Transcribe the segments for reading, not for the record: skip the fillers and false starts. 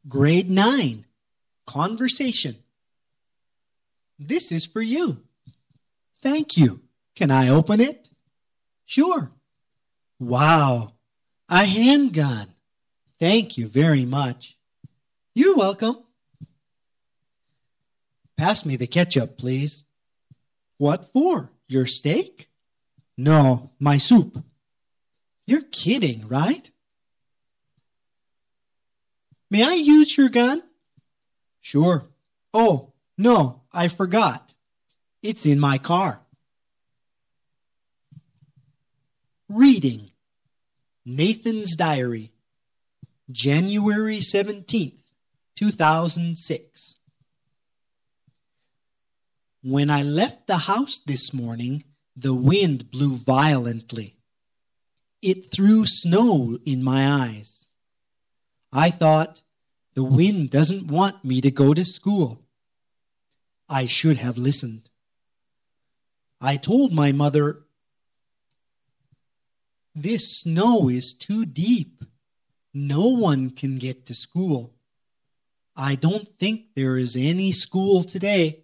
Grade 9, Conversation. This is for you. Thank you. Can I open it? Sure. Wow, a handgun. Thank you very much. You're welcome. Pass me the ketchup, please. What for? Your steak? No, my soup. You're kidding, right? May I use your gun? Sure. Oh, no, I forgot. It's in my car. Reading. Nathan's Diary. January 17th, 2006. When I left the house this morning, the wind blew violently. It threw snow in my eyes. I thought, the wind doesn't want me to go to school. I should have listened. I told my mother, this snow is too deep. No one can get to school. I don't think there is any school today.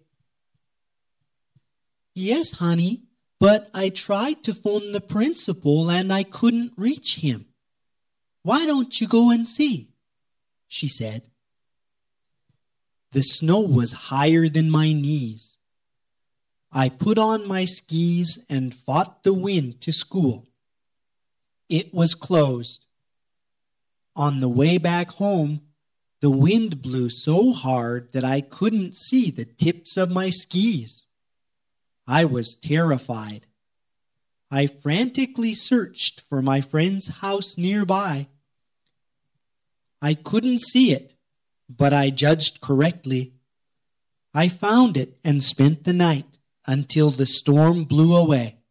Yes, honey, but I tried to phone the principal and I couldn't reach him. Why don't you go and see? She said. The snow was higher than my knees. I put on my skis and fought the wind to school. It was closed. On the way back home, the wind blew so hard that I couldn't see the tips of my skis. I was terrified. I frantically searched for my friend's house nearby. I couldn't see it, but I judged correctly. I found it and spent the night until the storm blew away.